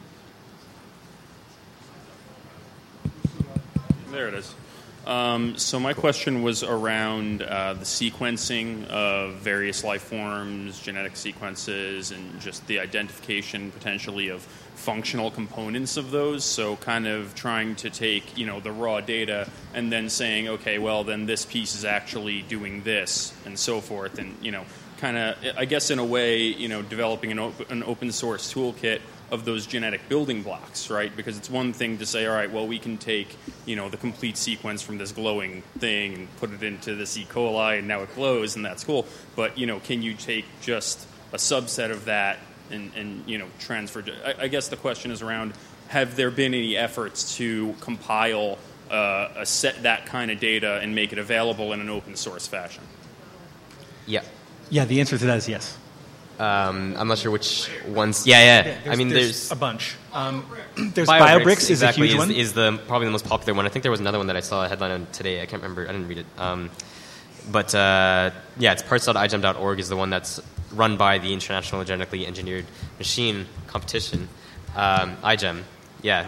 There it is. Um, so my question was around uh, the sequencing of various life forms, genetic sequences, and just the identification potentially of functional components of those. So kind of trying to take, you know, the raw data and then saying, okay, well, then this piece is actually doing this and so forth. And, you know, kind of, I guess in a way, you know, developing an, op- an open source toolkit of those genetic building blocks, right? Because it's one thing to say, all right, well, we can take, you know, the complete sequence from this glowing thing and put it into this E. coli, and now it glows, and that's cool. But, you know, can you take just a subset of that and, and you know, transfer? I, I guess the question is around, have there been any efforts to compile uh, a set that kind of data and make it available in an open source fashion? Yeah. Yeah, the answer to that is yes. Um, I'm not sure which ones. Yeah, yeah. yeah I mean, there's, there's a bunch. Um, there's BioBricks, BioBricks is exactly, a huge is, one. is the probably the most popular one. I think there was another one that I saw a headline on today. I can't remember. I didn't read it. Um, but uh, yeah, it's parts dot i gem dot org is the one that's run by the International Genetically Engineered Machine Competition. Um, iGEM, yeah.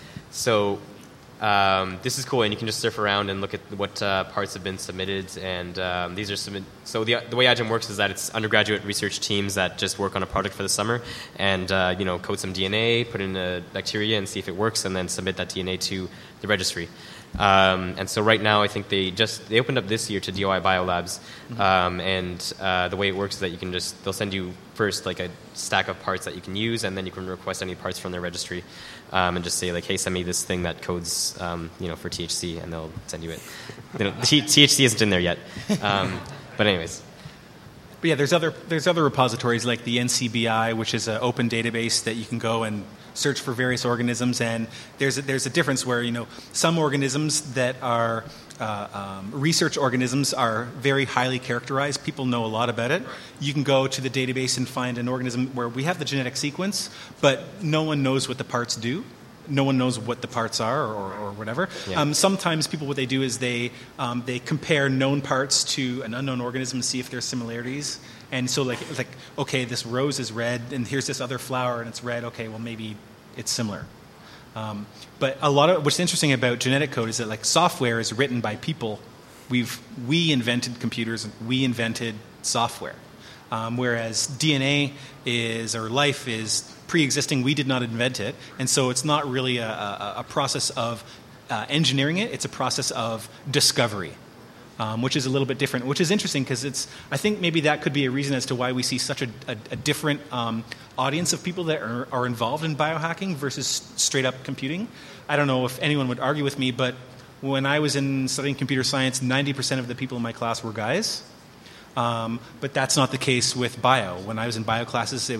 So um, this is cool, and you can just surf around and look at what uh, parts have been submitted. And um, these are submitted. So the the way iGEM works is that it's undergraduate research teams that just work on a project for the summer, and uh, you know, code some D N A, put in a bacteria, and see if it works, and then submit that D N A to the registry. Um, and so right now, I think they just they opened up this year to D I Y Biolabs, mm-hmm. um, and uh, the way it works is that you can just they'll send you first like a stack of parts that you can use, and then you can request any parts from their registry, um, and just say like, hey, send me this thing that codes um, you know for T H C, and they'll send you it. You know, T- THC isn't in there yet, um, but anyways. But yeah, there's other there's other repositories like the N C B I, which is an open database that you can go and search for various organisms. And there's a, there's a difference where, you know, some organisms that are uh, um, research organisms are very highly characterized. People know a lot about it. You can go to the database and find an organism where we have the genetic sequence, but no one knows what the parts do. No one knows what the parts are, or, or whatever. Yeah. Um, sometimes people, what they do is they um, they compare known parts to an unknown organism and see if there's similarities. And so, like, like, okay, this rose is red, and here's this other flower, and it's red. Okay, well, maybe it's similar. Um, but a lot of what's interesting about genetic code is that, like, software is written by people. We've we invented computers, and we invented software. Um, whereas D N A is, or life is pre-existing, we did not invent it, and so it's not really a, a, a process of uh, engineering it. It's a process of discovery, um, which is a little bit different. Which is interesting because it's. I think maybe that could be a reason as to why we see such a, a, a different um, audience of people that are, are involved in biohacking versus straight up computing. I don't know if anyone would argue with me, but when I was in studying computer science, ninety percent of the people in my class were guys. Um, but that's not the case with bio. When I was in bio classes, it was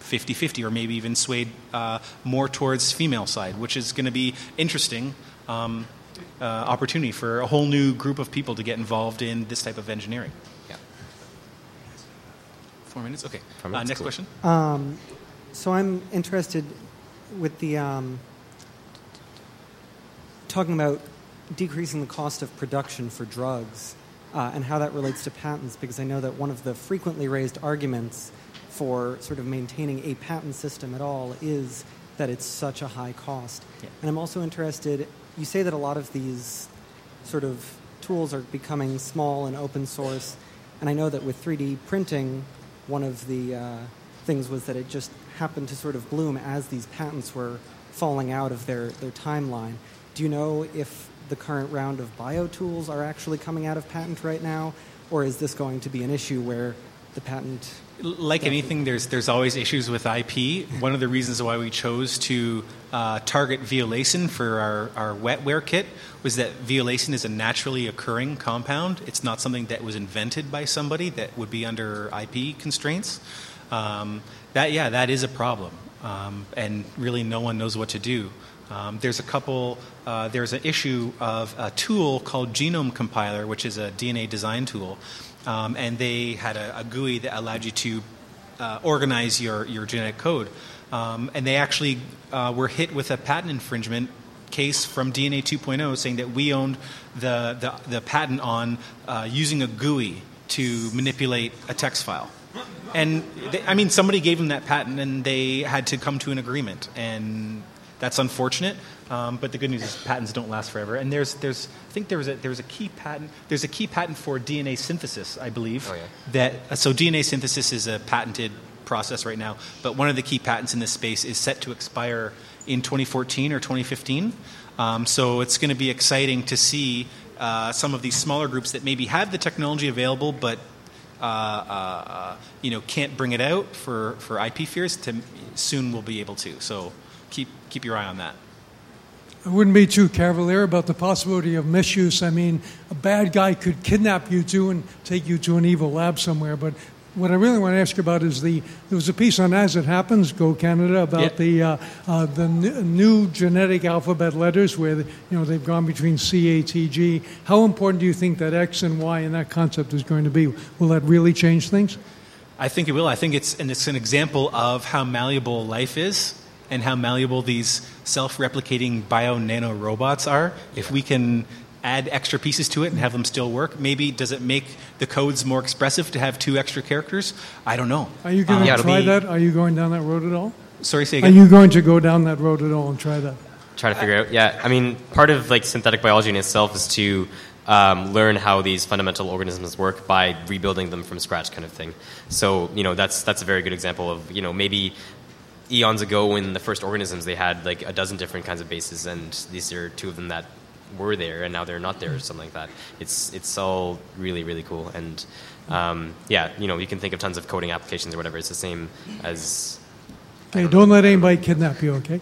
fifty-fifty, or maybe even swayed uh, more towards female side, which is going to be interesting um, uh, opportunity for a whole new group of people to get involved in this type of engineering. Yeah. Four minutes? Okay. Four minutes, uh, next cool. question. Um, so I'm interested with the um, talking about decreasing the cost of production for drugs uh, and how that relates to patents, because I know that one of the frequently raised arguments for sort of maintaining a patent system at all is that it's such a high cost. Yeah. And I'm also interested, you say that a lot of these sort of tools are becoming small and open source, and I know that with three D printing, one of the uh, things was that it just happened to sort of bloom as these patents were falling out of their, their timeline. Do you know if the current round of biotools are actually coming out of patent right now, or is this going to be an issue where the patent... Like anything, there's there's always issues with I P. One of the reasons why we chose to uh, target violacin for our, our wetware kit was that violacin is a naturally occurring compound. It's not something that was invented by somebody that would be under I P constraints. Um, that yeah, that is a problem, um, and really no one knows what to do. Um, there's a couple. Uh, there's an issue of a tool called Genome Compiler, which is a D N A design tool. Um, and they had a, a G U I that allowed you to uh, organize your, your genetic code. Um, and they actually uh, were hit with a patent infringement case from D N A two point oh saying that we owned the, the, the patent on uh, using a G U I to manipulate a text file. And, they, I mean, somebody gave them that patent, and they had to come to an agreement. And that's unfortunate. Um, but the good news is patents don't last forever. And there's, there's, I think there was a, there was a key patent. There's a key patent for D N A synthesis, I believe. Oh, yeah. That uh, so D N A synthesis is a patented process right now. But one of the key patents in this space is set to expire in twenty fourteen or twenty fifteen. Um, so it's going to be exciting to see uh, some of these smaller groups that maybe have the technology available, but uh, uh, you know can't bring it out for, for I P fears. To soon will be able to. So keep keep your eye on that. I wouldn't be too cavalier about the possibility of misuse. I mean, a bad guy could kidnap you too and take you to an evil lab somewhere. But what I really want to ask you about is the there was a piece on As It Happens, Go Canada, about yeah. the uh, uh, the n- new genetic alphabet letters where you know they've gone between C, A, T, G. How important do you think that X and Y and that concept is going to be? Will that really change things? I think it will. I think it's and it's an example of how malleable life is, and how malleable these self-replicating bio-nano robots are. If we can add extra pieces to it and have them still work, maybe does it make the codes more expressive to have two extra characters? I don't know. Are you going to yeah, try be- that? Are you going down that road at all? Sorry, say Are again? you going to go down that road at all and try that? Try to figure out. Yeah, I mean, part of like synthetic biology in itself is to um, learn how these fundamental organisms work by rebuilding them from scratch, kind of thing. So you know, that's that's a very good example of you know maybe eons ago when the first organisms they had like a dozen different kinds of bases, and these are two of them that were there and now they're not there or something like that. It's it's all really really cool, and um, yeah, you know you can think of tons of coding applications or whatever. It's the same as. Okay, don't don't know. let anybody kidnap you, okay?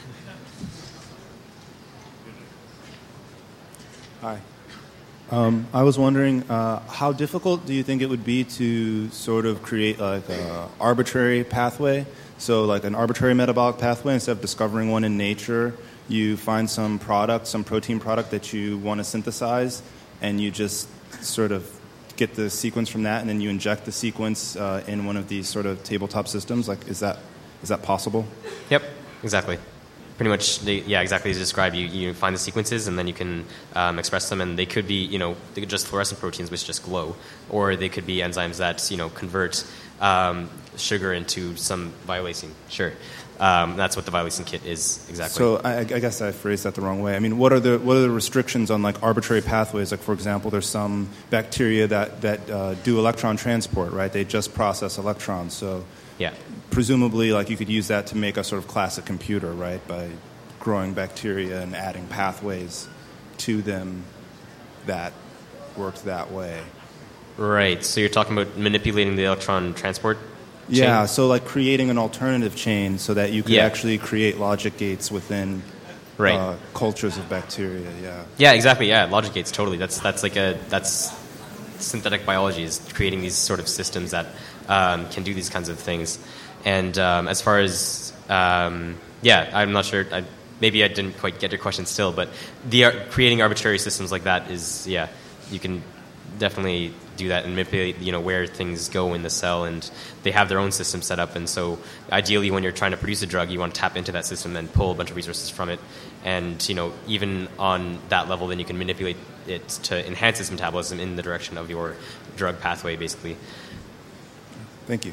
Hi. Um, I was wondering, uh, how difficult do you think it would be to sort of create like an arbitrary pathway? So like an arbitrary metabolic pathway, instead of discovering one in nature, you find some product, some protein product that you want to synthesize, and you just sort of get the sequence from that, and then you inject the sequence uh, in one of these sort of tabletop systems. Like, is that is that possible? Yep, exactly. Pretty much, they, yeah, exactly as you described. You, you find the sequences, and then you can um, express them, and they could be, you know, they could just fluorescent proteins which just glow, or they could be enzymes that, you know, convert um, sugar into some violacin. Sure, um, that's what the violacin kit is exactly. So I, I guess I phrased that the wrong way. I mean, what are the what are the restrictions on like arbitrary pathways? Like, for example, there's some bacteria that that uh, do electron transport, right? They just process electrons, so. Yeah. Presumably, like you could use that to make a sort of classic computer, right? By growing bacteria and adding pathways to them that worked that way. Right. So you're talking about manipulating the electron transport chain? Yeah. So like creating an alternative chain so that you could Yeah. actually create logic gates within Right. uh, cultures of bacteria. Yeah. Yeah. Exactly. Yeah. Logic gates. Totally. That's that's like a that's synthetic biology is creating these sort of systems that um, can do these kinds of things. and um, as far as um, yeah, I'm not sure. I, maybe I didn't quite get your question still, but the uh, creating arbitrary systems like that is yeah, you can definitely do that and manipulate, you know, where things go in the cell, and they have their own system set up. And so, ideally, when you're trying to produce a drug, you want to tap into that system and pull a bunch of resources from it. And you know, even on that level, then you can manipulate it to enhance its metabolism in the direction of your drug pathway, basically. Thank you.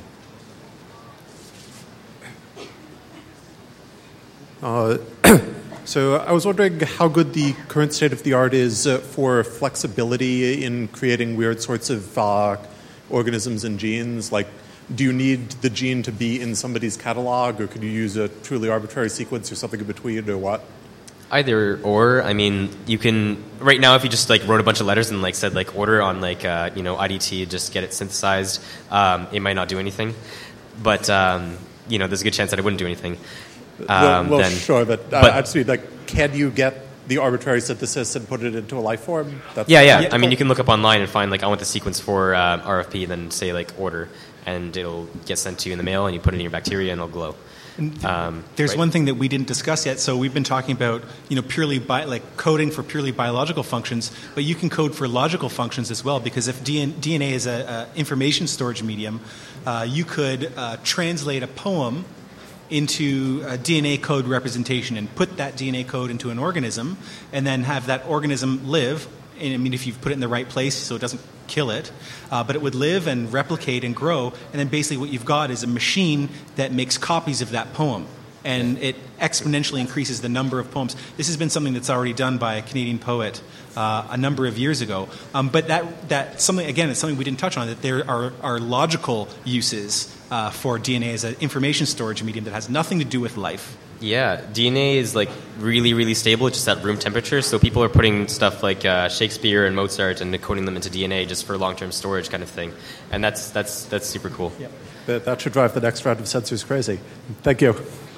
Uh, So I was wondering how good the current state of the art is uh, for flexibility in creating weird sorts of uh, organisms and genes. Like, do you need the gene to be in somebody's catalog, or could you use a truly arbitrary sequence or something in between, or what? Either or. I mean, you can right now if you just like wrote a bunch of letters and like said like order on like uh, you know I D T, just get it synthesized. Um, it might not do anything, but um, you know there's a good chance that it wouldn't do anything. Um, well, well then, sure, but, but uh, I'd say, like, can you get the arbitrary synthesis and put it into a life form? That's yeah, yeah. I mean, you can look up online and find, like, I want the sequence for uh, R F P, and then say, like, order, and it'll get sent to you in the mail, and you put it in your bacteria, and it'll glow. Um, There's right. one thing that we didn't discuss yet. So we've been talking about, you know, purely bi- like coding for purely biological functions, but you can code for logical functions as well. Because if D N- D N A is a, a information storage medium, uh, you could uh, translate a poem into a D N A code representation and put that D N A code into an organism, and then have that organism live. And I mean, if you've put it in the right place, so it doesn't kill it, uh, but it would live and replicate and grow. And then basically, what you've got is a machine that makes copies of that poem, and it exponentially increases the number of poems. This has been something that's already done by a Canadian poet uh, a number of years ago. Um, but that that something again, it's something we didn't touch on. That there are are logical uses uh, for D N A as an information storage medium that has nothing to do with life. Yeah, D N A is like really, really stable. It's just at room temperature. So people are putting stuff like uh, Shakespeare and Mozart and coding them into D N A just for long-term storage, kind of thing. And that's that's that's super cool. Yep. That, that should drive the next round of sensors crazy. Thank you.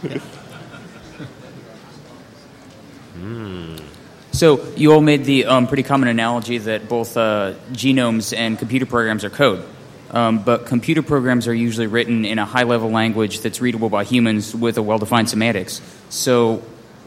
mm. So you all made the um, pretty common analogy that both uh, genomes and computer programs are code. Um, but computer programs are usually written in a high-level language that's readable by humans with a well-defined semantics. So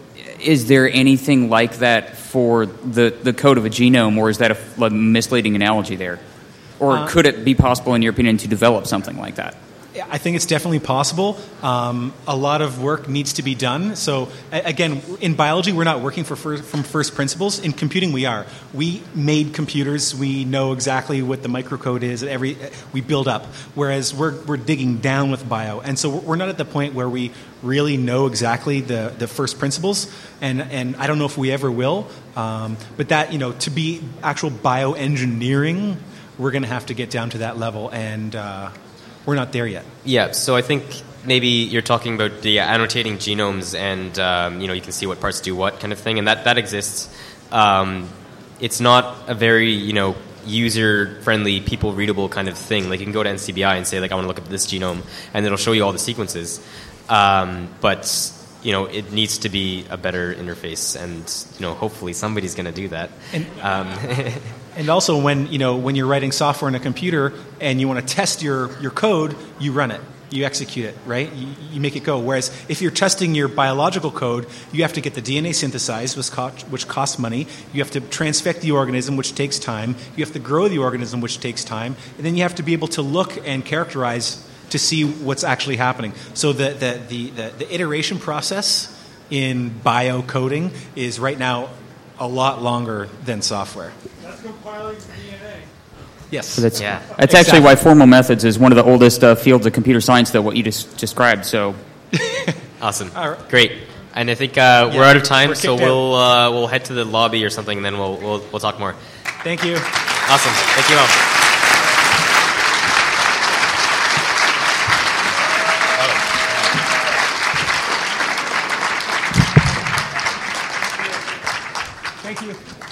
is there anything like that for the, the code of a genome, or is that a, a misleading analogy there? Or uh, could it be possible, in your opinion, to develop something like that? I think it's definitely possible. Um, a lot of work needs to be done. So, again, in biology, we're not working for first, from first principles. In computing, we are. We made computers. We know exactly what the microcode is. Every we build up. Whereas we're we're digging down with bio, and so we're not at the point where we really know exactly the, the first principles. And and I don't know if we ever will. Um, but that you know, to be actual bioengineering, we're going to have to get down to that level, and uh, we're not there yet. Yeah, so I think maybe you're talking about the annotating genomes, and um, you know you can see what parts do what kind of thing, and that that exists. Um, it's not a very you know user-friendly, people-readable kind of thing. Like you can go to N C B I and say like I want to look up this genome, and it'll show you all the sequences. Um, but you know it needs to be a better interface, and you know hopefully somebody's going to do that. And, um, and also, when you know when you're writing software in a computer and you want to test your, your code, you run it, you execute it, right? You, you make it go. Whereas if you're testing your biological code, you have to get the D N A synthesized, which, cost, which costs money. You have to transfect the organism, which takes time. You have to grow the organism, which takes time, and then you have to be able to look and characterize to see what's actually happening. So the the the, the, the iteration process in biocoding is right now a lot longer than software. That's compiling D N A. Yes. So that's yeah. that's Exactly. actually why formal methods is one of the oldest uh, fields of computer science, though, what you just described. So Awesome. All right. Great. And I think uh, Yeah, we're out of time, we're so kicked out. we'll uh, we'll head to the lobby or something, and then we'll we'll we'll talk more. Thank you. Awesome. Thank you all. Thank you.